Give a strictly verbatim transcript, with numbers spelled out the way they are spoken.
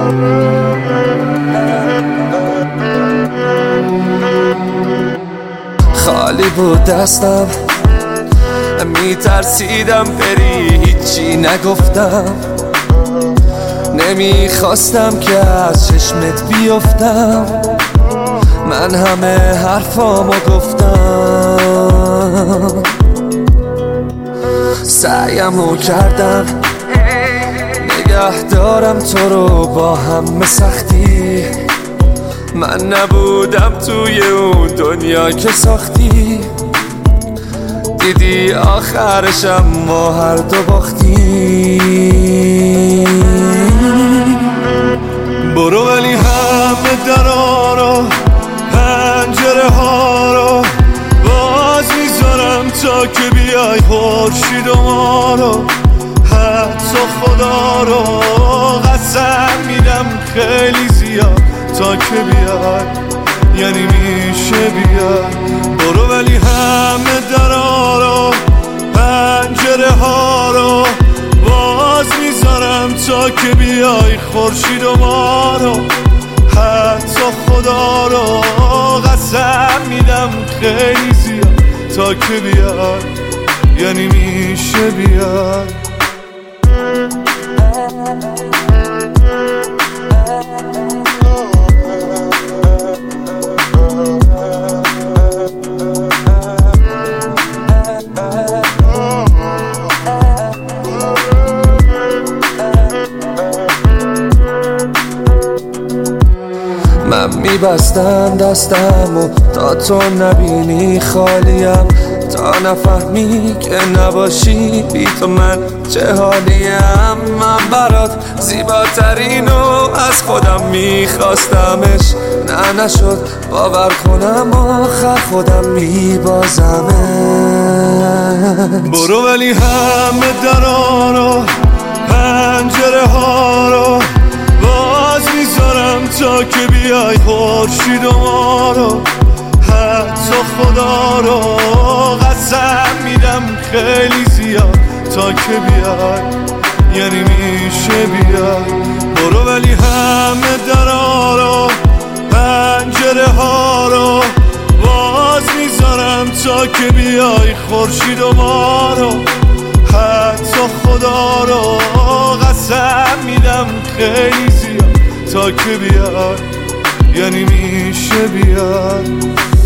خالی بود دستم، میترسیدم بری، هیچی نگفتم. نمیخواستم که از چشمت بیفتم، من همه حرفامو گفتم. سعیمو کردم نگه دارم تو رو با همه سختی. من نبودم توی اون دنیا که ساختی. دیدی آخرشم ما هر دو باختی. برو ولی همه درا رو، پنجره ها رو باز میذارم تا که بیای خورشید و ما رو. حتی خدا رو قسم میدم خیلی زیاد تا که بیای، یعنی میشه بیای. برو ولی همه درا رو، پنجره ها رو باز میذارم تا که بیای خورشید و ما رو. حتی خدا رو قسم میدم خیلی زیاد تا که بیای، یعنی میشه بیای. من میبستم دستم و تا تو نبینی خالیم، تا نفهمی که نباشی بی تو من چه حالیم. من برات زیباترینو از خودم میخواستمش، نه نشد باور کنم آخر خودم میبازمش. برو ولی همه درا رو، پنجره ها رو باز میذارم تا که بیای خورشید و ما رو. حتی خدا رو قسم میدم خیلی زیاد تا که بیای، یعنی میشه بیای. برو ولی همه درا رو، پنجره ها رو باز میذارم تا که بیای خورشید و ما رو. حتی خدا رو قسم میدم خیلی زیاد تا که بیای، یعنی میشه بیای.